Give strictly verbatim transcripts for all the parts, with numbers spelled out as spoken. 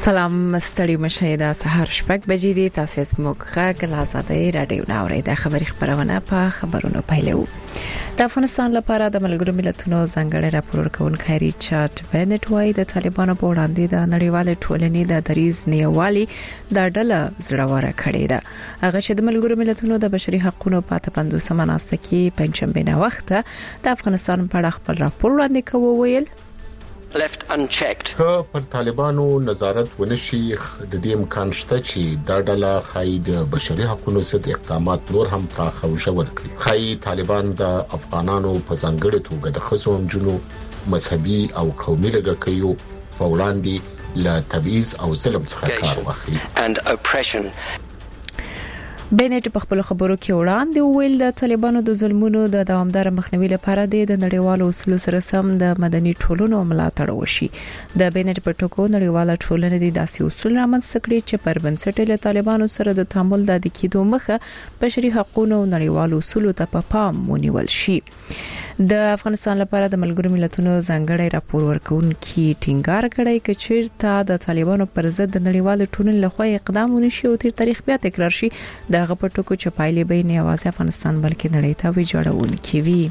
سلام مستری مشاهده سحر شپږ بجې دي تاسو زموږ غږ له آزادۍ رادیو ناوړې د خبري خبرونه په خبرونو پیلو. د افغانستان لپاره د ملګرو ملتونو ځانګړي راپور ورکونکي ریچارډ بنټ وايي د طالبانو په وړاندې د نړیوال ټولنې د دریز نیولي د ډله زړوره کړې ده. هغه چې د ملګرو ملتونو د بشري حقوقو په پنځوسمه مناسبه کې پنځمبه نه وخت د افغانستان په اړه خپل راپور وړاندې کوي ویل left unchecked. که پر طالبانو نظارت ونشي د دې امکان شته چې دا ډله خای د بشري حقوقو ضد اقدامات نور هم پراخ او ژور کړي. خای طالبان د افغانانو په ځانګړي توګه د خصوم جنو مذهبي او قومي لږکیو په وړاندې له تبعیض او ظلم څخه کار واخلي and oppression. بنټ په خپل خبرو کې وړاندې ویل د طالبانو د ظلمونو د دوامدار مخنیوي لپاره د نړیوالو اصولو سره سم د مدني ټولنو ملاتړ وشي. د بنټ په ټکو نړیواله ټولنه د داسې اصول رامنځته کړي چې پر بنسټ له طالبانو سره د تعامل د کېدو مخه بشري حقوقو نړیوالو اصولو ته په پام ونیول شي. د افغانستان لپاره د ملګرو ملتونو ځانګړي راپور ورکونکي ټینګار کړی چې چیرته د طالبانو پر ضد د نړیوال ټولنې لخوا اقدام ونشي او تر تاریخ بیا تکرار شي دغه په ټکو چې پایلې به نه یوازې افغانستان بلکې نړۍ ته ویجاړونکي وي.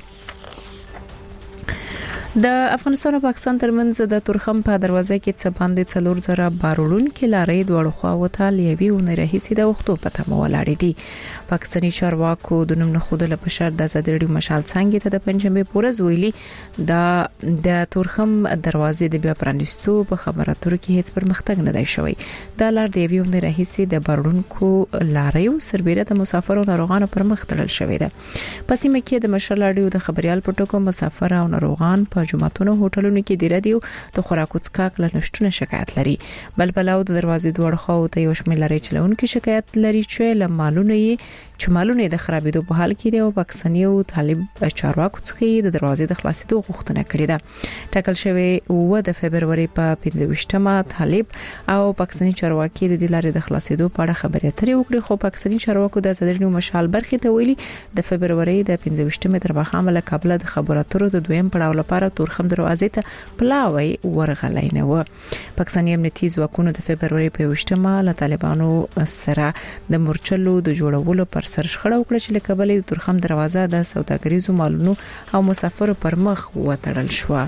د افغانستان او پاکستان ترمنځ د تورخم په دروازه کې څه باندې څلور زره بارولون کې لارې دوړ خو ته لیوي او نه رهيسي د وختو پته مولاړې دي. پاکستاني چارواکو د نوم نه خود له بشر د زدړي مشال څنګه ته د پنځمبه پورز ویلي د د تورخم دروازې د بیا پرانستو په خبره تر کې هیڅ پرمختګ نه دی شوی. د لار دی ویو نه رهيسي د بارولونکو لارې او سربېره د مسافرو ناروغانو پر مخ تړل شوی ده. پسې مکه د مشرلاړیو د خبريال پټکو مسافر او ناروغان په جمعتونو هوټلونو کې د رادیو د خوراکو څکاک لنشتونه شکایت لري. بل بلاو د دروازې دوړ خو ته یو شمېر لري چلونکو شکایت لري چې لمالونه یې چې مالونه د خرابېدو په حال کې دی او پاکستاني او طالب چارواکو څخه د دروازې د خلاصېدو غوښتنه کړې ده. ټاکل شوی او د فبرवरी په پنځه ویشتمه طالب او پاکستاني چارواکي د لارې د خلاصېدو په اړه خبرې اترې وکړي خو پاکستاني چارواکو د زدرنو مشال برخې ته ویلي د فبرवरी د پنځه ویشتمه تر مخامه له قبل د خبرو اترو د دویم پړاو لپاره تورخم دروازې ته پلاوي ورغلای نه و. پاکستاني امنیتي ځواکونو د فبرवरी په ویشتمه له طالبانو سره د مورچلو د جوړولو پر سر شخړه وکړه چې له کابل د تورخم دروازه د سوداګریزو مالونو او مسافرو پر مخ وتړل شو.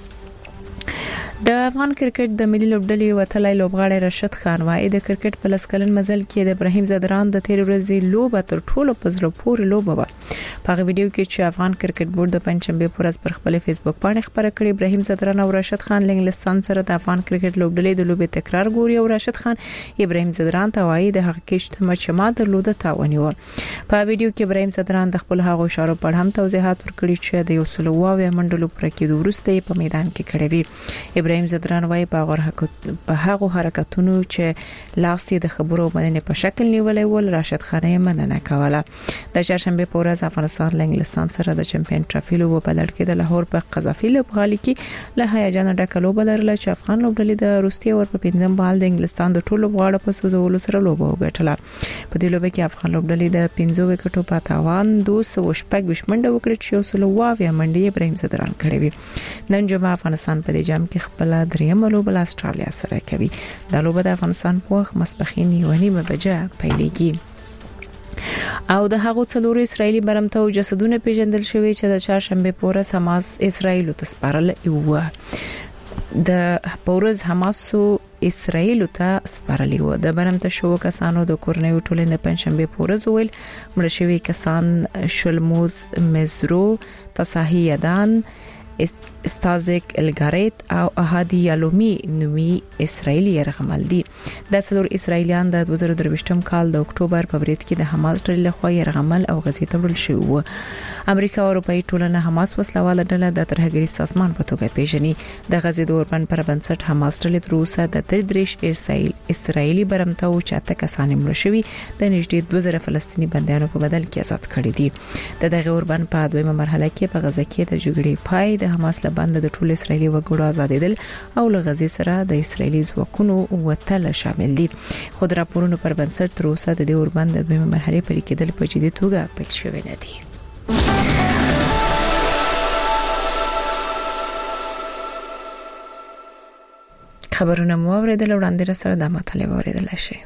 د افغان کرکټ د ملي لوبډلې وتلای لوبغاړی راشد خان وايي د کرکټ په لسکلن مزل کې د ابراهیم زدران د تیر ورځې لوبه تر ټولو په زړه پورې لوبه و. په ویډیو کې چې افغان کرکټ بورډ د پنځمبه پورز پر خپل فیسبوک باندې خبره کړې ابراهیم زدران او راشد خان لنګلستان سره د افغان کرکټ لوبډلې د لوبې تکرار ګوري او راشد خان ابراهیم زدران ته وايي د حق کې چې ما درلوده تاونی و. په ویډیو کې ابراهیم زدران د خپل هغو اشارو په اړه هم توضیحات ورکړي چې د یو سلوواوي منډلو پر کې ورسته په میدان کې کړې وي. ابراهیم زدران وايي په هغه په هغه حرکتونو چې لاس د خبرو باندې په شکل نیولې ول راشد خان یې مننه کوله. د چهارشنبه په ورځ افغانستان لنګلستان سره د چمپیون ټرافي لوبه په لړ کې د لاهور په قذافي لوبغالي کې له هیجان ډکه لوبه لرله چې افغان لوبډلې د روسیې ور په پنځم بال د انګلستان د ټولو غاړه په سوزولو سره لوبه وګټله. په دې لوبه کې افغان لوبډلې د پنځو وکټو په تاوان دوه سوه شپږ منډه وکړه چې یو سلو واوي منډه ابراهیم زدران کړې وي. نن جمعه افغانستان په دې جام کې خپل دریم لوبه له استرالیا سره کوي. د لوبه د افغانستان په وخت مسبخین یونی مبجه پیلېږي. او د هغو څلورو اسرایلی برمته او جسدونه پیژندل شوی چې د چهارشنبه په ورځ حماس اسرایل ته سپارل و. د پورز حماسو اسرایل ته سپارلی و. د برمته شو کسانو د کورنیو ټولنې پنځمبه پورز ویل مړ شوی کسان شلموز مزرو تصاحیدان استازک الګاریت او احادی یالومی نومي اسرایلی رغمل دي. د څلور اسرایلیان د دوه زره درویشتم کال د اکتوبر په بریټ کې د حماس ډلې لخوا رغمل او غزې ته وړل شوی و. امریکا او اروپאי ټولنه حماس وسلواله ډله د ترهګری سازمان په توګه پیژني. د غزې د اوربند پر بنسټ حماس ډلې تر اوسه د تدریش اسرایل اسرایلی برمته او چاته کسان مړ شوی د نږدې دوه زره فلسطینی بندیانو په بدل کې آزاد کړي دي. د دغه اوربند په دویمه مرحله کې په غزه کې د جګړې پای د حماس بند د ټول اسرایلی وګړو آزادېدل او له غزې سره د اسرایلی ځواکونو وتل شامل دي. خو د راپورونو پر بنسټ تر اوسه د دې اوربند د دویمه مرحله پرې کېدل په جدي توګه پیل شوی نه دي. خبرونه مو اوریدل وړاندې سره د مطلب اوریدل شي.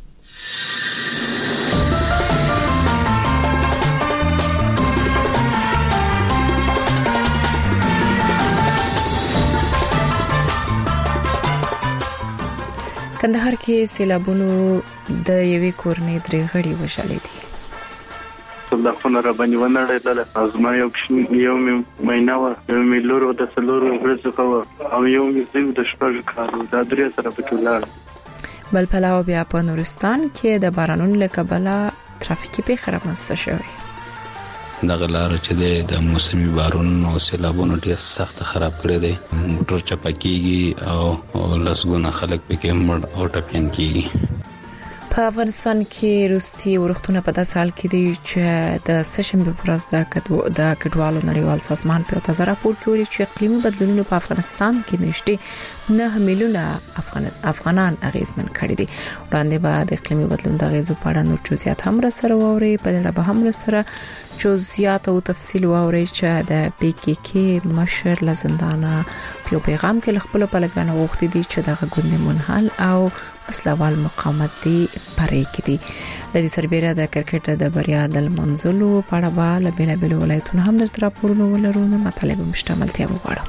کندهار کې سیلابونو د یوې کورنۍ درې غړي وشلې دي. د خپل را باندې ونړېدل ازما یو یو مېنه و یو ملورو د سلورو ورځو کوه او یو زیو د شپږ کارو د درې سره په ټولار بل پلاو بیا په نورستان کې د بارانونو له کبله ترافیکي پیښه رامنځته شوې. دغه لار چې د موسمي بارانونو او سیلابونو ډېر سخت خراب کړی دی. موټر چپکیږي او لسګونه خلک پکې مړ او ټپيان کیږي. په افغانستان کې روستي ورښتونه په داسې حال کې دي چې د سشنبه پر ورځ د د کډوالو نړیوال سازمان په تازه راپور کې ویلي چې اقلیمي بدلونونو په افغانستان کې نږدې نه میلیونه افغان افغانان اغیزمن کړي دي. وړاندې به د اقلیمي بدلون د اغیزو په اړه نور جزئیات هم سره ووري په اړه به هم سره جزئیات او تفصیل ووري چې د پی کی کی مشر لزندانه په پیغام کې خپل پلویان غوښتي دي چې دغه ګوند منحل او اسلوال مقاومت دی پرې کړي. د دې سربېره د کرکټ د بریا د منځلو په اړه به له بیل بیل ولایتونو هم د راپورونو ولرو نو مطالب مشتملتیا وغواړم.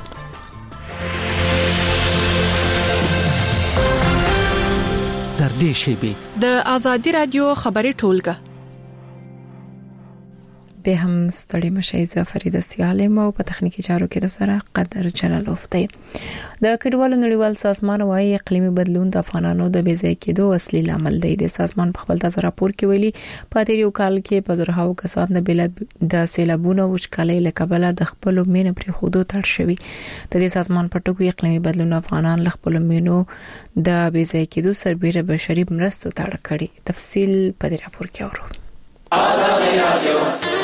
تر دې شیبې د ازادي رادیو خبري ټولګه به هم ستړي مشي زفرید سیالم او په تخنیکی چارو کې سره قدر جلالوف دی. د کډوالو نړیوال سازمان وايي اقلیمي بدلون د افغانانو د بې ځای کېدو اصلي لامل دی. د سازمان په خپل تازه راپور کې ویلي په تیر یو کال کې په زرهاو کسان د بل د سیلابونو وچکالۍ له کبله د خپل مینه پرې خودو تړ شوی. د دې سازمان په ټکو اقلیمي بدلون افغانان له خپل مینو د بې ځای کېدو سربېره بشري مرستو تړ کړي. تفصیل په دې راپور کې اورو. ازادي رادیو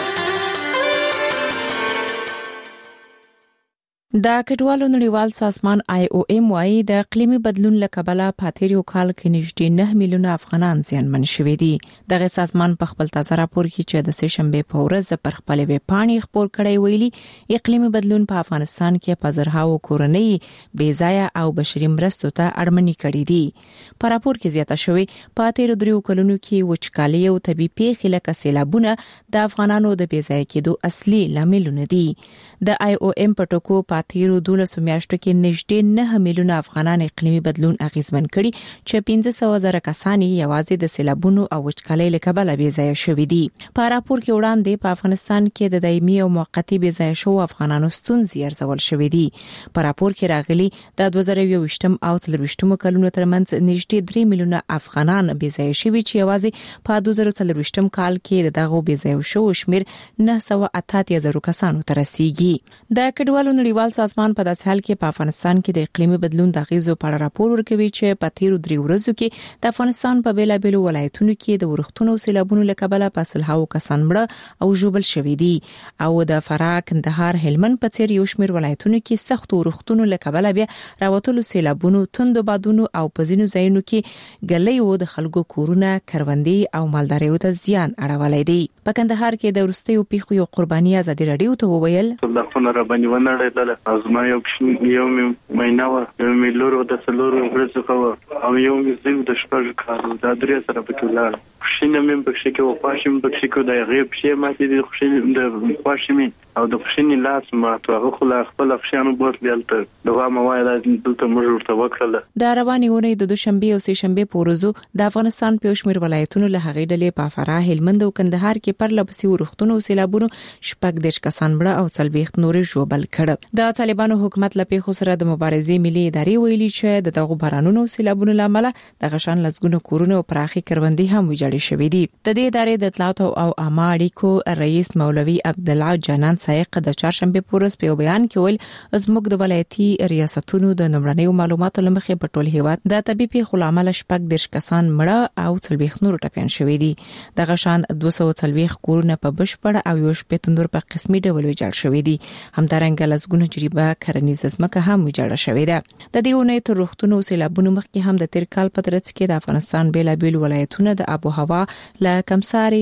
د کډوالو نړیوال سازمان آی او ایم وايي د اقلیمي بدلون له کبله په تیر یو کال کې نږدې نه میلیونه افغانان زیانمن شوي دي. دغه سازمان په خپل تازه راپور کې چې د سهشنبه په ورځ پر خپل ویب پاڼې خبر کړی ویلي اقلیمي بدلون په افغانستان کې په زرهاو کورنۍ بې ځایه او بشري مرستو ته اړمنې کړې دي. په راپور کې زیاته شوی په تیر دریو کلونو کې وچکالي او طبي پیښې لکه سیلابونه د افغانانو د بې ځای کېدو اصلي لاملونه دي. د آی او ایم په ټکو تیرو دولسو میاشتو کې نږدې نه میلیونه افغانان اقلیمي بدلون اغیزمن کړي چې پنځه سوه زره کسان یوازې د سیلابونو او وچکالۍ له کبله بې ځای شوي دي. په راپور کې وړاندې په افغانستان کې د دایمي او موقتی بې ځای شو افغانانو ستونزې ارزول شوې دي. په راپور کې راغلي د دوه زره یوویشتم او څلورویشتم کلونو ترمنځ نږدې درې میلیونه افغانان بې ځای شوي چې یوازې په دوه زره څلورویشتم کال کې دغه بې ځای شو شمیر نه سوه اته اتیا زره کسانو ته رسیدي. د کډوالو نړیوال سازمان په داسې حال کې په افغانستان کې د اقلیمي بدلون د اغیزو په اړه راپور ورکوي چې په تیرو درې ورځو کې د افغانستان په بیلابېلو ولایتونو کې د ورښتونو او سیلابونو له کبله په سلهاو کسان مړه او ژوبل شوي دي او د فراه، کندهار، هلمند په څیر یو شمېر ولایتونو کې سخت ورښتونو له کبله بیا راوتلو سیلابونو، توندو بادونو او په ځینو ځایونو کې ګلۍ و د خلکو کورونه، کروندې او مالداریو ته زیان اړولی دی. په کندهار کې د وروستیو پیښو یو قرباني ازادي رادیو ته وویل د خپل را باندې ونړېدل ازما یو یو مېنه و یو ملورو د سلورو ورځو کوه او یو زیو د شپږ کارو د درې سره په ټولار خوشینه مې په شي کې او پاشم په شي کې د غیب شي ماته د خوشینه د پاشمې او د خوشینه لاس ما ته خو لا خپل خوشانو بوت بیلته دغه موایل دلته موږ ورته وکړل. د رواني اونۍ د دوشنبه او سه شنبه په ورځو د افغانستان په شمیر ولایتونو له هغې ډلې په فراه، هلمند او کندهار کې پر لپسي ورښتونو او سیلابونو شپږ دیش کسان مړه او څلوېښت نور ژوبل کړ. د طالبانو حکومت له پیښو سره د مبارزې ملي ادارې ویلي چې د دغه بارانونو او سیلابونو لامل د غشان لزګونو کورونه او پراخي کروندې هم ویجاړې شوې دي. د دې ادارې د اطلاعات او عامه اړیکو رئیس مولوي عبدالله جانان سایق د چهارشنبه په ورځ په بیان کې ویل زموږ د ولایتي ریاستونو د نمرنیو معلوماتو لمخې په ټول هیواد د طبي پیښو لامل شپږ دیش کسان مړه او څلوېښت نور ټپيان شوي دي. د غشان دوه سوه څلوېښت کورونه په بشپړ او یو شپږ نور په قسمي ډول ویجاړ شوي دي. همدارنګه لزګونو جریبه کرنیزه ځمکه هم ویجاړه شوې ده. د دې اونۍ تر روغتونو او سیلابونو مخکې هم د تیر کال په ترڅ کې د افغانستان بیلابېل ولایتونه د آب او هوا له کمساري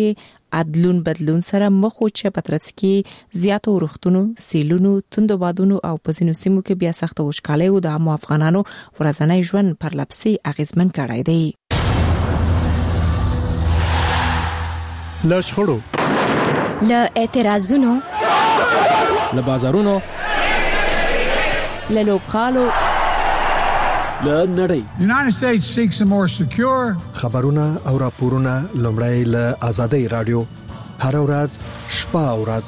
عدلون بدلون سره مخ او چې پترڅکی زیاتو ورختونو سیلونو توندو بادونو او پزینو سیمو کې بیا سخت وشکاله او د عام افغانانو ورځنی ژوند پر لپسي اغیزمن کړای دی. لشخړو ل اعتراضونو ل بازارونو ل لوبخالو ل نړۍ. United States seeks a more secure خبرونه او راپورونه لومړی ل آزادۍ رادیو هر ورځ شپه او ورځ.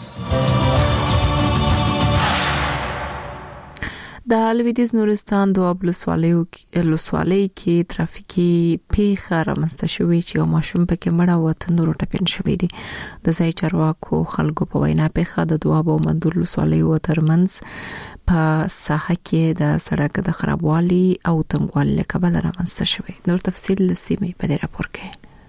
د لویدیز نورستان دوه بلسوالیو لسوالۍ کې ترافیکي پیښه رامنځته شوې چې یو ماشوم پکې مړ او تندور ټپین شوې دي. د ځای چارواکو خلکو په وینا پیښه د دوه بو مندور لسوالیو ترمنځ په ساحه کې د سړک د خرابوالي او تنګوالي له کبله رامنځته شوې. نور تفصیل لسیمه په دې راپور کې.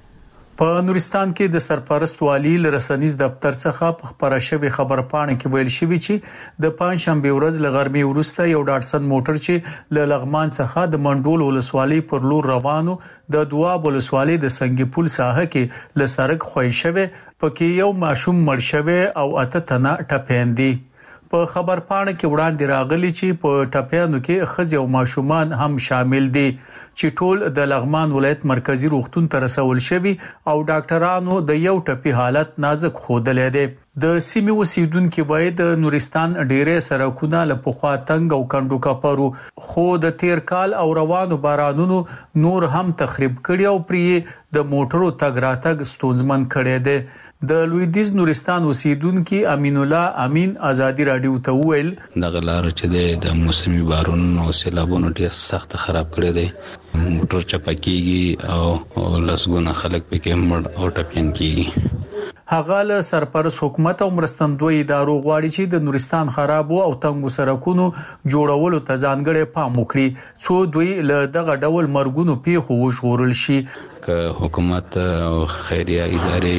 په نورستان کې د سرپرست والی لرسنیز دفتر څخه په خبره شوی خبرپاڼه کې ویل شوی چې د پنځشنبه ورځ لغرمې وروسته یو ډاټسن موټر چې ل لغمان څخه د منډول ولسوالۍ پر لور روانو د دواب ولسوالۍ د سنگي پل ساحه کې ل سرک خوښ شوی پکې یو ماشوم مړ شوی او اته تنه ټپیندي. په خبرپاڼه کې وړاندې راغلي چې په ټپیانو کې ښځې او ماشومان هم شامل دي چې ټول د لغمان ولایت مرکزی روغتون ته رسول شوی او ډاکټرانو د یو ټپي حالت نازک خودلې ده. د سیمې اوسیدونکو وایي د نورستان ډېرې سرکونه له پخوا تنګ او کندو کپرو خو د تیر کال او روانو بارانونو نور هم تخریب کړي او پرې د موټرو تګ راتګ ستونزمن کړي ده. د لویدیز نورستان اوسیدونکو امین الله امین ازادي رادیو ته ویل د غلار چې د موسمي بارونو او سیلابونو ډېر سخت خراب کړي دي. موټر چپکیږي او لسګونه خلک پکې مړ او ټپین کیږي. هغه له سرپرست حکومت او مرستندوی ادارو غواړي چې د نورستان خرابو او تنګو سرکونو جوړولو ته ځانګړي پام وکړي څو دوی له دغه ډول مرګونو پیښو وژغورل شي. که حکومت او خیریه ادارې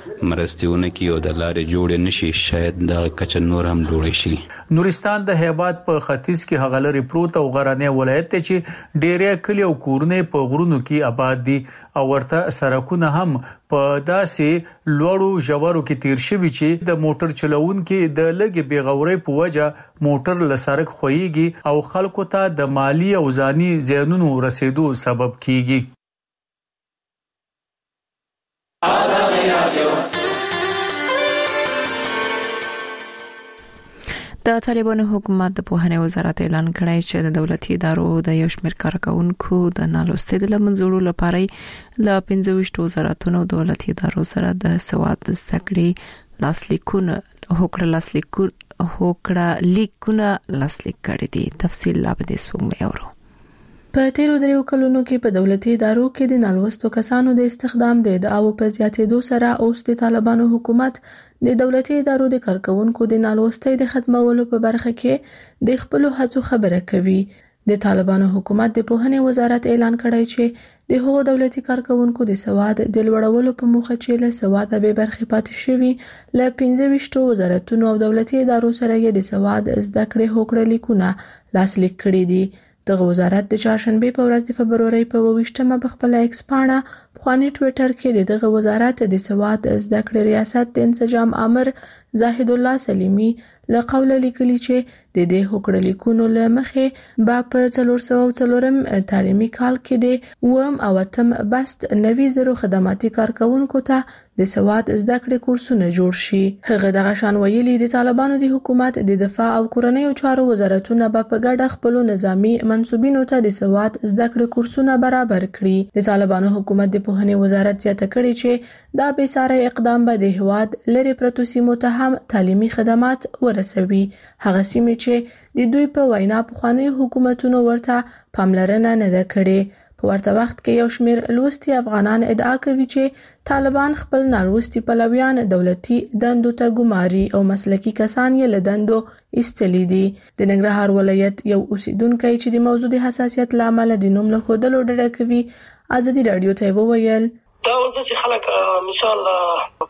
مرستونه کې او د لارې جوړ نشي شاید د کچن نور هم جوړ شي. نورستان د هیواد په ختیځ کې هغه لري پروت او غرنی ولایت چې ډېرې کلی او کورونه په غرونو کې آباد دي او ورته سرکونه هم په داسې لوړو ژورو کې تیر شوي چې د موټر چلوونکو د لګي بیغوري په وجه موټر له سرک خوېږي او خلکو ته د مالی او ځاني زیانونو رسیدو سبب کیږي. آزادي رادیو. د طالبانو حکومت د پوهنې وزارت اعلان کړی چې د دولتي ادارو د یو شمېر کارکونکو د نالوستۍ د لمنځوړو لپاره ل پنځه ویشت وزارتونو دولتي ادارو سره د سواد زده کړې لاسلیکونه هوکړه لاسلیکونه هوکړه لیکونه لاسلیک کړي دي. تفصیل لا به د سپوږمۍ اورو. په تیرو دریو کلونو کې په دولتي ادارو کې د نالوستو کسانو د استخدام د ادعاو په زیاتېدو سره اوس د طالبانو حکومت د دولتي ادارو د کارکونکو د نالوستۍ د ختمولو په برخه کې د خپل هڅو خبره کوي. د طالبانو حکومت د پوهنې وزارت اعلان کړی چې د هغو دولتي کارکونکو د سواد د لوړولو په موخه چې له سواد به برخه پاتې شوي ل پنځه ویشت وزارتونو او دولتي ادارو سره یې د سواد زده کړې هوکړه لیکونه لاسلیک کړي دي. دغه وزارت د چهارشنبه په ورځ د فبرورۍ په اووه په خپل ایکس پاڼه پخوانی ټوئیټر کې دغه وزارت د سواد زده کړې ریاست د انسجام امر زاهد الله سلیمی له قوله لیکلي چې د دې هوکړه لیکونو له مخې با په څلور سوه څلورم تعلیمي کال کې د اووم او اتم بست نوي زرو خدماتي کارکونکو ته د سواد زده کړې کورسونه جوړ شي. هغه دغه شان ویلي د طالبانو د حکومت د دفاع او کورنیو چارو وزارتونه به په ګډه خپل نظامی منسوبینو ته د سواد زده کړې کورسونه برابر کړي. د طالبانو حکومت د پوهنې وزارت زیاته کړي چې دا بې ساري اقدام به د هواد لری پرتو سیمو ته هم تعلیمي خدمات ورسوي. هغه سیمې چې د دوی په وینا پخوانی حکومتونو ورته پاملرنه نه ده کړې. په ورته وخت کې یو شمېر لوستي افغانان ادعا کوي چې طالبان خپل نالوستي پلویان دولتي دندو ته ګماري او مسلکي کسان یې له دندو ایستلي دي. د ننګرهار ولایت یو اوسیدونکی چې د موضوع د حساسیت له امله د نوم له ښودلو ډډه کوي ازادي رادیو ته وویل دا اوس چې خلک مثال په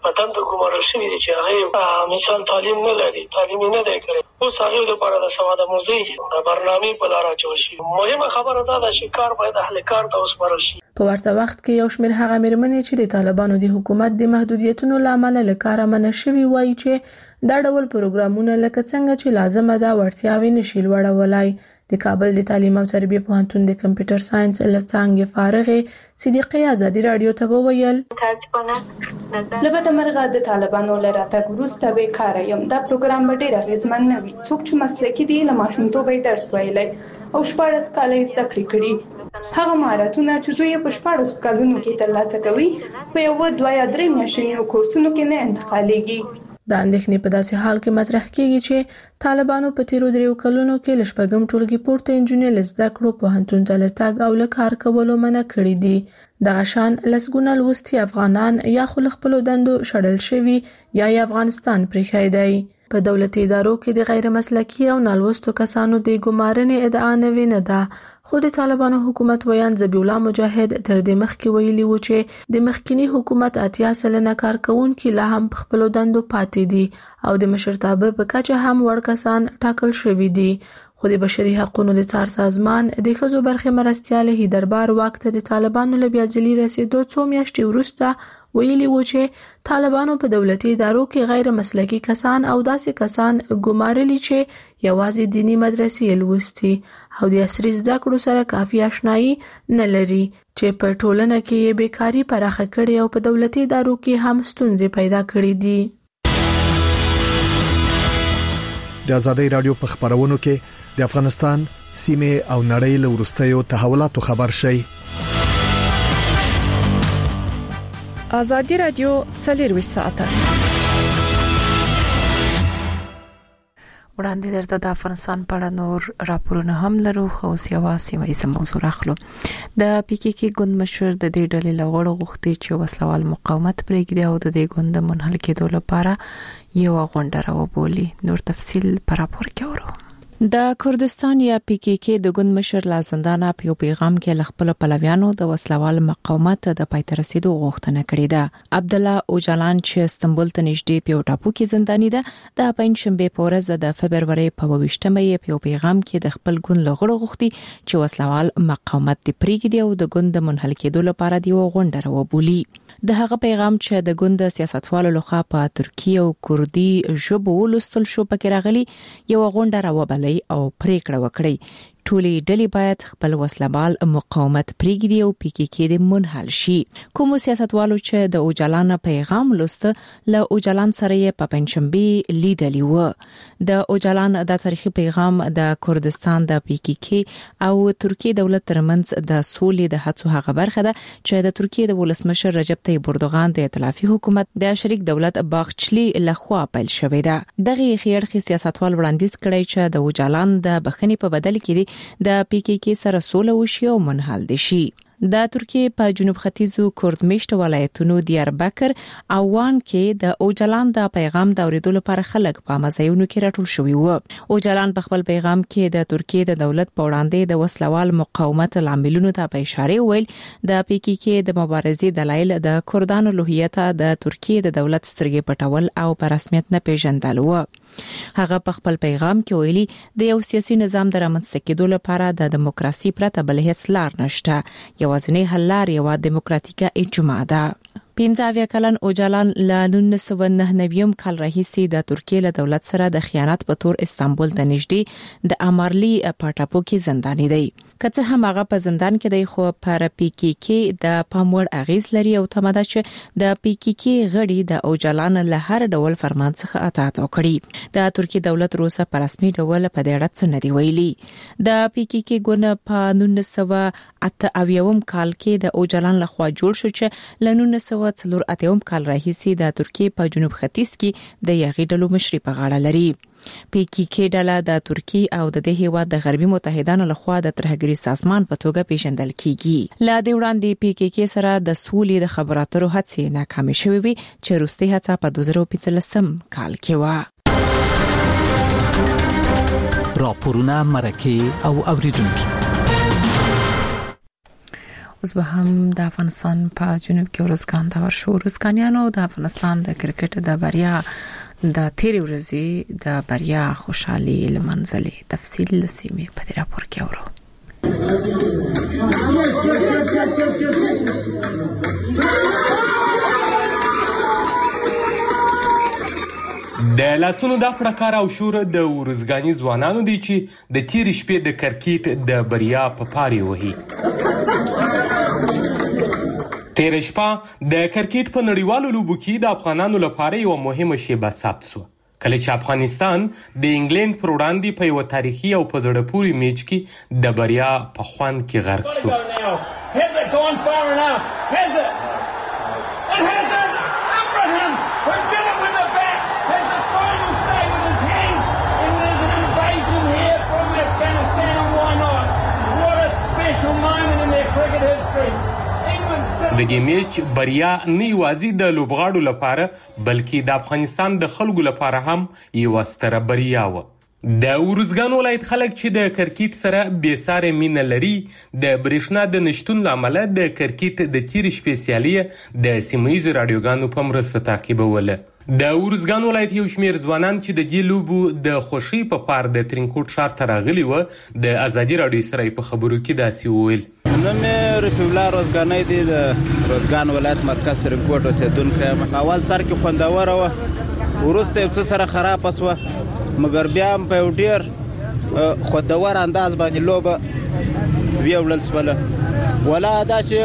وطن ته ګمارل شوی دي چې هغه مثال تعلیم نه لري، تعلیم نه دی کړی. اوس هغه د لپاره د سواد آموزي برنامه په لار اچول شي. مهمه خبره دا ده چې کار باید اهل کار ته وسپارل شي. په ورته وخت کې یو شمېر هغه مېرمنې چې د طالبانو د حکومت د محدودیتونو لامل له کاره منع شوي وایي چې دا ډول پروګرامونه لکه څنګه چې لازمه ده وړتیاوې نشي لوړولای. د کابل د تعلیم او تربیه پوهنتون د کمپیوټر ساينس لڅانګې فارغه صدیقه ازادي رادیو ته وویل لبد مرغه د طالبانو لراته ګروسته به کار یم دا پروګرام به ډیر غیزمن نه وي. څوک چې مسلکي دي له ماشومتوبه درس ویلي او شپږ کاله زده کړې کړي هغه مهارتونه چې دوی په شپږ کلونو کې ترلاسه کوي په یو دوه یا درې میاشتنیو کورسونو کې نه انتقالېږي. د اندېښنې په داسې حال کې مطرح کیږي چې طالبانو په تیرو دریو کلونو کې لشپږم ټولګي پورته انجنیر لزده کړو پوهنتون ته لټاګ او لکار کولو منع کړی دي. دغه شان لسګونه لوستي افغانان یا خپل خپل دندو شړل شوي یا ی افغانستان پریښی دی. په دولتي ادارو کې د غیر مسلکي او نالوستو کسانو د ګمارنې ادعا نه نه ده. خو د طالبانو حکومت ویان ذبیح الله مجاهد تر دې مخکې ویلي و چې د مخکینی حکومت اتیا سلنه کارکونکو لا هم په خپل دندو پاتې دي او د مشرتابه په کچه هم وړ کسان ټاکل شوي دي. خو د بشري حقوقو د څار سازمان د ښځو برخه مرستياله دربار وخت د طالبانو له بیا ځلي رسیدو څو میاشتې وروسته ویلي و چې طالبانو په دولتي ادارو کې غیر مسلکي کسان او داسې کسان ګمارلي چې یوازې دینی مدرسې لوستي او د عصري زده کړو سره کافي آشنایي نه لري چې په ټولنه کې بیکاری پراخه کړي او په دولتي ادارو کې هم ستونزې پیدا کړې دي. د ازادي رادیو په خبرونو کې د افغانستان سیمه او نړۍ له ورستیو تحولاتو خبر شي. ازادي رادیو څلور ساعته وړاندې درته د افغانستان په اړه نور راپورونه هم لرو خو سیوا سیمه یې موضوع راخلو. د پی کې کې ګوند مشر د دې ډلې لغړو غوښتي چې وسلوال مقاومت پرېږدي او د دې ګوند منحل کېدو لپاره یو غونډه راوبولي. نور تفصیل پر راپور کې ورو. د کردستان یا پی کې کې د ګوند مشر لا زندانه په پیغام کې لخپل پلویانو د وسلوال مقاومت د پای ته رسیدو غوښتنه کړې ده. عبد الله اوجالان چې استنبول ته نږدې په ټاپو کې زنداني ده د پنځشنبه په ورځ د فبرवरी په ویشتمه یې په پیغام کې د خپل ګوند لغړو غوښتي چې وسلوال مقاومت دی پریږدي او د ګوند منحل کېدو لپاره دی غونډه راوبولي. د هغه پیغام چې د ګوند سیاستوالو لخوا په ترکی او کردي ژبه ولستل شو پکې راغلي یو غونډه راوبلي او پریکړه وکړي ټولې ډلې باید خپل وسلبال مقاومت پریږدي او پی کې کې د منحل شي. کوم سیاستوالو چې د اوجالان پیغام لست له اوجالان سره په پنځشنبه لیدلی و. د اوجالان د تاریخي پیغام د کردستان د پی کې کې او ترکیه دولت ترمنځ د سولې د هڅو هغه برخه ده چې د ترکیه د ولسمشر رجب طيب اردوغان د ائتلافي حکومت د شریک دولت باغچلی لخوا پیل شوې ده. دغه خیرخي سیاستوال وړاندیز کړی چې د اوجالان د بخښنې په بدل کې د پی کې کې سره سوله وشي او منحل دي شي. د ترکیه په جنوب ختیځو کردمشت ولایتونو دیاربکر او وان کې د اوجالان د پیغام د اوریدلو لپاره خلک په مزایونو کې راټول شوي وو. اوجالان په خپل پیغام کې د ترکیه د دولت په وړاندې د وسلوال مقاومت لاملونو ته په اشاره ویل د پی کې کې د مبارزې دلایل د کردانو لوهیت د ترکیه د دولت سترګې پټول او په رسمیت نه پیژندل وو. هغه په خپل پیغام کې ویلي د یو سیاسي نظام د رامنځته کېدو لپاره د دیموکراسي پرته بل هیڅ لار نشته. یوازینی حل لار یو دیموکراتیکه اجماع ده. پنځه کلن اوجالان له نولس سوه نه نوي کال راهیسې د ترکیه له دولت سره د خیانت په تور استانبول ته نږدې د امارلی پټاپو کې زنداني دی. کله هم هغه په زندان کې دی خو پر پی کې کې د پاموړ اغیز لري او تماده چې د پی کې کې غړي د اوجالان له هر ډول فرمان څخه اطاعت وکړي. د ترکیه دولت روسه په رسمي ډول په دې اړه څه نه دی ویلي. د پی کې کې ګونه په نولس سوه اته اویا کال کې د اوجالان لخوا جوړ شو چې له نولس سوه څلور اتیا کال راهیسې د ترکیه په جنوب ختیځ کې د یغې ډلو مشري په غاړه لري. پی کې کې ډله د ترکیه او د دې هیواد د غربي متحدانو لخوا د ترهګری سازمان په توګه پیژندل کیږي. لا د وړاندې پی کې کې سره د سولې د خبرو اترو هڅې ناکامې شوې وي چې وروستي هڅه په دوه زره پنځلسم کال کې و. راپورونه مرکه او اوریدونکو اوس به هم د افغانستان په جنوب کې ورزګان ته ورشو. ورزګانیانو د افغانستان د کرکټ د بریا د تیرې ورځې د بریا خوشحالي لمنځلې. تفصیل لسیمه په دې راپور کې اورو. د لاسونو د پړکار او شور د ورزګانی ځوانانو دی چې د تیر شپې د کرکټ د بریا په پاري وهي. تیر شپه د کرکټ په نړیوالو لوبو کې د افغانانو لپاره یو مهمه شیبه ثبت شو کله چې افغانستان د انګلند پر وړاندې په یو تاریخي او په زړه پورې میچ کې د بریا په خوند کې غرق شو. د دې میچ بریا نه یوازې د لوبغاړو لپاره بلکې د افغانستان د خلکو لپاره هم یو ستره بریا و. د ورزګان ولایت خلک چې د کرکټ سره بې ساري مینه لري د برېښنا د نشټون لامل د کرکټ د تیر سپیشالي د سیمایي رادیوګانو په مرسته تعقیبوله. د ورزګان ولایت یو شمېر ځوانان چې د دې لوبو د خوشي په پار د ترینکوټ ښار ته راغلي و د ازادي رادیو سره په خبرو کې داسې وویل. نن رفیع الله روزګانۍ دی د روزګان ولایت مرکز ترینکوټ اوسېدونکی یم. اول سر کې خوندوره وه، وروسته یو څه سره خرابه شوه، مګر بیا هم په یو ډېر خوندور انداز باندې لوبه ویوړل شوله. ولا داسې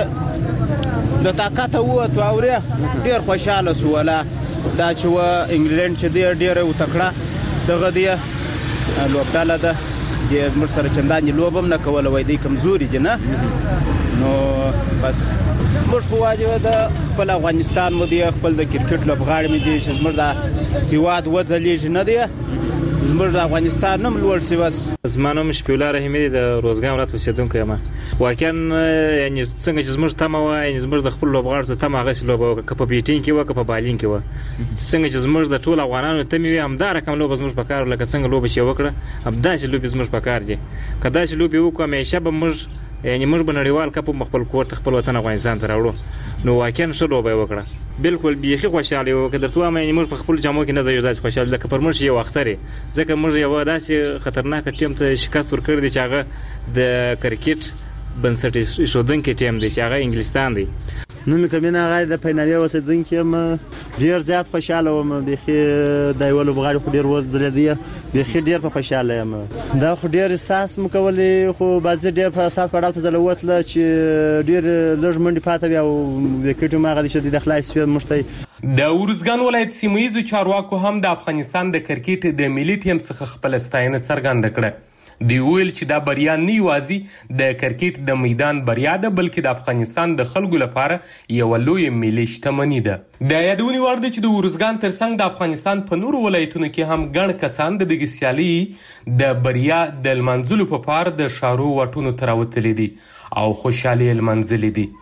د طاقته ووتو اورې ډېر خوشحاله شو. ولا دا چې و انګلند چې دی ډېره وتکړه دغه دی لوبډاله ده د موږ سره چندانې لوبه هم نه کوله، وایي دی کمزوري دي نه. نو بس موږ خو واجبه د خپل افغانستان مو دی، خپل د کرکټ لوبغاړي مې دي چې زموږ د هېواد وځلیږي نه دی، زموږ د افغانستان نوم لوړ شي. بس زما نوم شفیع الله رحیمي دی، د روزګان ولایت اوسېدونکی یم. واقعا یعنې څنګه چې زموږ تمه وه، یعنې زموږ د خپل لوبغاړو څه تمه هغسې لوبه وکړه، که په بیټینګ کې وه که په بالینګ کې وه. څنګه چې زموږ د ټولو افغانانو تمې وي همدا رقم لوبه زموږ په کار، لکه څنګه لوبه چې وکړه همداسې لوبې زموږ په کار دي. که داسې لوبې وکړو همیشه به موږ یعنې موږ به نړیوال کپ خپل کور ته خپل وطن افغانستان ته راوړو. نو واقعا ښه لوبه یې وکړه، بالکل بیخي خوشحاله یو. که درته وایم یعنې موږ په خپلو جامو کې نه ځایو داسې خوشحاله لکه پر موږ یو اختر یې، ځکه موږ یوه داسې خطرناکه ټیم ته شکست ورکړی دی چې هغه د کرکټ بنسټ ایښودونکی ټیم دی چې هغه انګلستان دی. نوم یې کمینه هغه د فینالي اوسېدونکی یم. ډېر زیات خوشحاله وم، بیخي دا یوه لوبغاړي خو ډېر وځلېدی، بیخي ډېر په خوشحاله یم. دا خو ډېر احساس مو کولی، خو بعضې ډېر په اساس پړاو ته ځله ووتله چې ډېر لږ منډې پاته وي او وکټ هم هغه د شدید خلاص شوې موږ ته. د ورزګان ولایت سیمایي چارواکو هم د افغانستان د کرکټ د ملي ټیم څخه خپل ستاینه څرګنده کړه. دی ویل چې دا بریا نه یوازې د کرکټ د میدان بریا ده بلکې د افغانستان د خلکو لپاره یو لوی ملي شتمني ده. د یادونې وړ ده چې د ورزګان ترڅنګ د افغانستان په نورو ولایتونو کې هم ګڼ کسان د دغې سیالۍ د بریا د لمانځلو په پار د ښارو واټونو ته راوتلي دي او خوشحالي یې لمانځلې دي.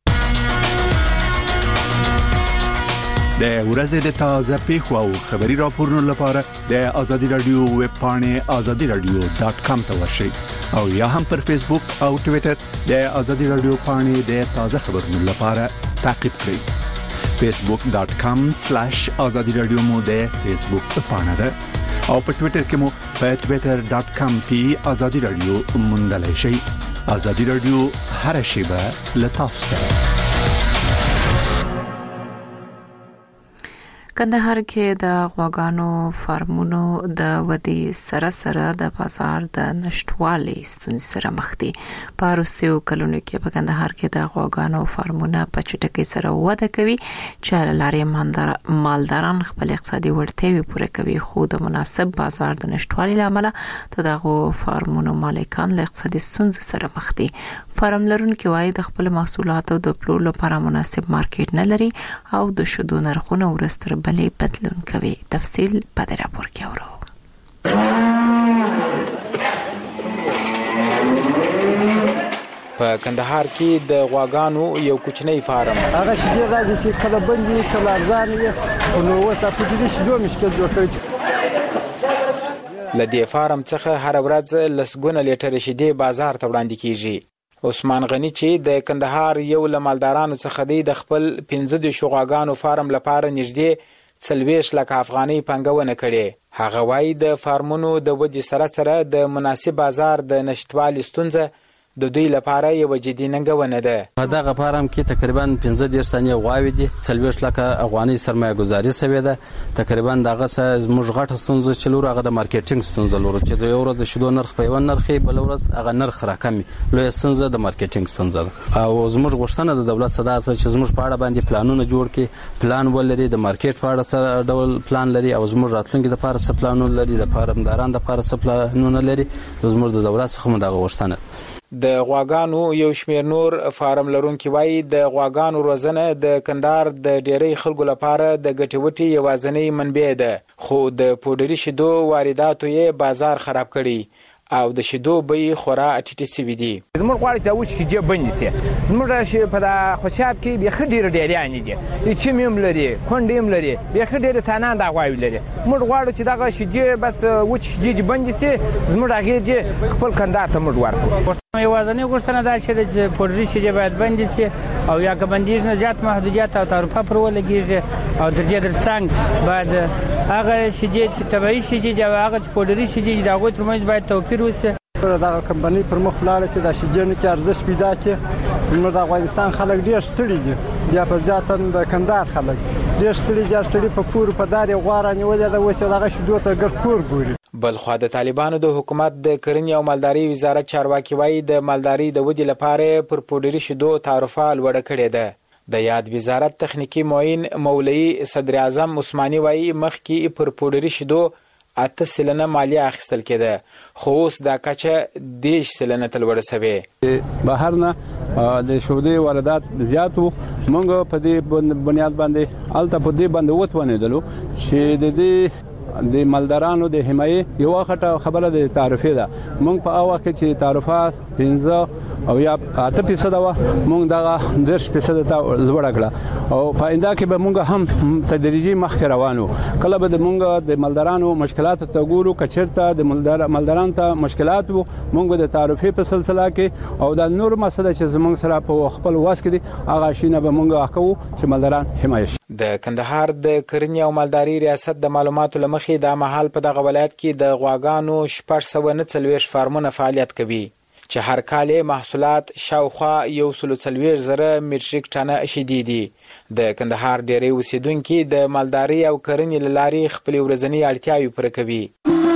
د ورځې د تازه پیښو او خبري راپورونو لپاره د آزادي رادیو ویب پاڼې آزادي رادیو ډاټ کام ته ورشئ او یا هم پر فیسبوک او ټویټر د آزادي رادیو پاڼې د تازه خبرونو لپاره تعقیب کړئ. فیسبوک ډاټ کام سلیش آزادي رادیو مو د فیسبوک پاڼه ده او په ټویټر کې مو په ټویټر ډاټ کام کې آزادي رادیو موندلای شئ. آزادي رادیو هر شیبه له تاسو سره. کندهار کې د غواګانو فارمونو د ودی سره سره د بازار د نشټوالي ستونزې سره مخ دي. په وروستیو کلونو کې په کندهار کې د غواګانو فارمونه په چټکۍ سره وده کوي چې له لارې مالداران خپل اقتصادي وړتیاوې پوره کوي، خو د مناسب بازار د نشټوالي لامل د دغو فارمونو مالکان له اقتصادي ستونزو سره مخ دي. فارم لرونکي وايي د خپل محصولاتو د پلور لپاره مناسب مارکیټ نه لري او د شودو نرخونه ورستر بلې بدلون کوي. تفصیل په دې راپور کې اورو. په کندهار کې د غواګانو یو کوچنی فارم هغه شیدې راځي چې کله بندي کله ارزان وي، نو اوس په دې شیدو مشکل جوړ کړی. له دې فارم څخه هر ورځ لسګونه لیټر شیدې بازار ته وړاندې کیږي. عثمان غنی چې د کندهار یو له مالدارانو څخه دی د خپل پنځه د شغاګانو فارم لپاره نږدې څلوېښت لکه افغانۍ پانګونه کړې. هغه وایي د فارمونو د ودې سره سره د مناسب بازار د نشټوالي ستونزه د دوی لپاره یو جدي ننګونه ده. په دغه فارم کې تقریبا پنځه دېرش تنې غواوې دي، څلوېښت لکه افغانۍ سرمایه گذاري شوې ده. تقریبا دغه څه زموږ غټه ستونزه چې لرو هغه د مارکیټینګ ستونزه لرو چې د یو ورځ د شیدو نرخ په یو نرخ بل ورځ هغه نرخ راکمي. لویه ستونزه د مارکیټینګ ستونزه ده او زموږ غوښتنه د دولت صدا څخه چې زموږ په اړه باندې پلانونه جوړ کړي، پلان ولري، د مارکیټ په اړه سره ډول پلان لري او زموږ راتلونکي لپاره څه پلانونه لري، د فارمدارانو لپاره څه پلانونه لري. زموږ د دولت څخه مو دغه غوښتنه. د غواګانو یو شمېر نور فارم لرونکي وایي د غواګانو روزنه د کندهار د ډېری خلکو لپاره د ګټې وټې یوازینۍ منبع ده، خو د پوډري شیدو وارداتو یې بازار خراب کړي او د شیدو بیې خورا ټیټې شوي دي. زموږ غواړي چې اوس شیدې بندې شي. زموږ په خوشاب کې بیخي ډېرې ډېریانې دي، چیم هم لري، کونډې هم لري، بیخي ډېرې ثانان دا غواوې لري. موږ غواړو چې دغه شیدې بس وچ شیدې دې بندې شي، زموږ هغې دې خپل کندهار ته موږ ورکړو. یوازینۍ غوښتنه دا چې د پوډري شیدې باید بندې شي او یا که بندېږي نه زیات محدودیت او تعرفه پر ولګېږي او تر دې تر څنګ باید هغه شیدې چې طبیعي شیدې دي او هغه چې پوډري شیدې دي د هغوی ترمنځ باید توپیر وشي. دغه کمپنۍ پر مخ ولاړه چې د شیدې کې ارزښت پیدا کړي. زموږ د افغانستان خلک ډېر ستړي دي، بیا په زیاته د کندهار خلک ډېر ستړي دي. سړي په پور په دار یې غوا رانیولې ده، اوس یې دغه شیدو ته ګر کور ګوري. بلخوا د طالبانو د حکومت د کرنې او مالدارۍ وزارت چارواکي وایي د مالدارۍ د ودې لپاره پر پوډري شیدو تعرفه لوړه کړې ده. د یاد وزارت تخنیکی معین مولوی صدر اعظم عثماني وایي مخکې پر پوډري شیدو اته سلنه مالیه اخیستل کېده، خو اوس دا کچه دېرش سلنه ته لوړه شوې. بهر نه د شودې واردات زیات وو. موږ په دې بنیاد باندې هلته په دې باندې وتوانېدلو چې د دې د مالدارانو د حمایې یو غټه خبره د تعرفې ده. موږ په هغه کې چې تعرفه پنځه او یا اته فیصد وه، موږ دغه دېرش فیصد ته لوړه کړه او په آینده کې به موږ هم تدریجي مخکې روان وو. کله به موږ د مالدارانو مشکلاتو ته ګورو، که چېرته د مالدارانو ته مشکلات وو موږ د تعرفې په سلسله کې او د نور مسله چې زموږ سره په خپل واس کې دي هغه شینه به موږ کوو چې مالداران حمایه شي. د کندهار د کرنې او مالدارۍ ریاست د معلوماتو له مخې د مهال په دغه ولایت کې د غواګانو شپږ سوه نه څلوېښت فارمونه فعالیت کوي چې هر کال محصولات شاوخوا یو سل څلوېښت زره میټریک ټنه شیدې دي. د کندهار ډېری اوسیدونکي د مالدارۍ او کرنې له لارې خپلې ورځنۍ اړتیاوې پوره کوي.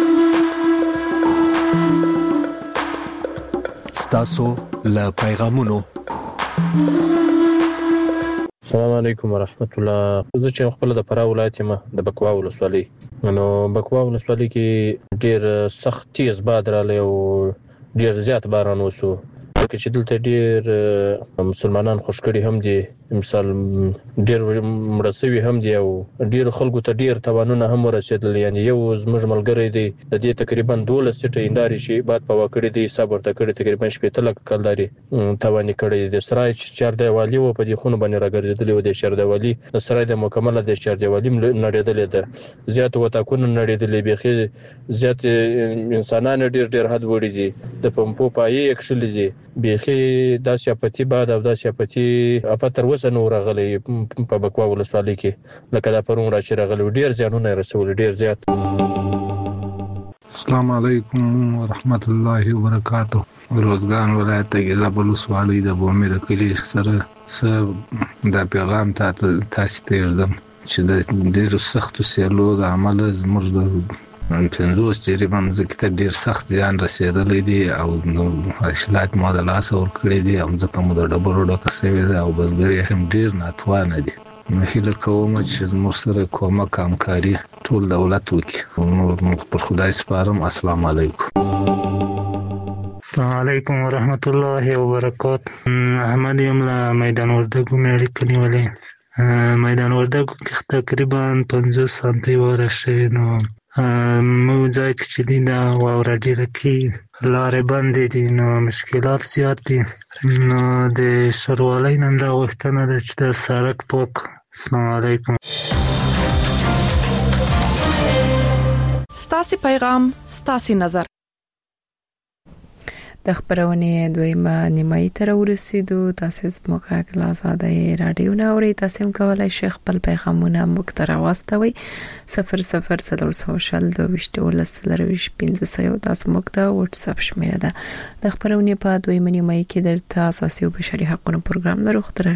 ستاسو له پیغامونو. السلام علیکم ورحمت الله. زه چې خپل د فراه ولایت یم د بکوا ولسوالۍ، نو بکوا ولسوالۍ کې ډېر سخت تیز باد راغلی او ډېر زیات باران وشو، ځکه چې دلته ډېر مسلمانان خوش کړي هم دي، مثال ډېر مړه سوي هم دي او ډېر خلکو ته ډېر تاوانونه هم ورسېدل. یعنې یو زموږ ملګری دی د دې تقریبا دولس سیټه هندارې چې باد په وکړې دی حساب ورته کړی تقریبا شپېته لکه کلدارې تاواني کړی دی. د سرای چې چاردیوالي وه په دې خونو باندې راګرځېدلې وه، د چاردیوالي د سرای د مکمله د چاردیوالي نړېدلې ده، زیات وطاقونه نړېدلې، بیخي زیات انسانان ډېر ډېر حد وړي دي، د پمپو پایې یې کښلې دي، بیخي داسې اپتي باد او داسې اپتي افت تر اوسه نه راغلی په بکوا ولسوالۍ کې لکه دا پرون را چې راغلی، ډېر زیانونه یې رسولي، ډېر زیات. السلام علیکم ورحمت الله وبرکاتو. روزګان ولایت د ګیزاب ولسوالۍ د بومې د کلي سره څه دا پیغام ته تاسو ته ږدم چې د ډېرو سختو سیلو د امله زموږ د پنځوس جریبه مځکې ته ډېر سخت زیان رسېدلی دی او حاصلات مو د لاسه ورکړي دي او ځکه مو د ډبرو ډکه سوې ده او بزګر یې هم ډېر ناتوانه دي. نو هیله کوم چې زموږ سره کومک همکاري ټول دولت وکړي. نور پر خدای سپارم. السلام علیکم. السلام علیکم ورحمت الله وبرکات. احمد یم له میدان وردګو مې اړیکه نیولې. میدان وردګو کې تقریبا پنځوس سانتۍ واره شوې، نو موږ ځای کې چې دي دا واوره ډېره کېږي، لارې بندې دي، نو مشکلات زیات دي. نو د ښاروالۍ نه دا غوښتنه ده چې دا سړک پاک. السلام علیکم. ستاسې پیغام ستاسې نظر. د خبرونه دویمه نیمه تر ورسېدو تاسو زموږه آزادۍ رادیو نه اوري تاسو هم کولای شئ خپل پیغامونه موږ ته راوستوي صفر صفر څلور سوشل د وشتول سلرويش پنځه سیو تاسو موږ ته واتس اپ شمیره ده د خبرونه په دویمه نیمه کې د اساسي او بشري حقوقو پروګرام لرو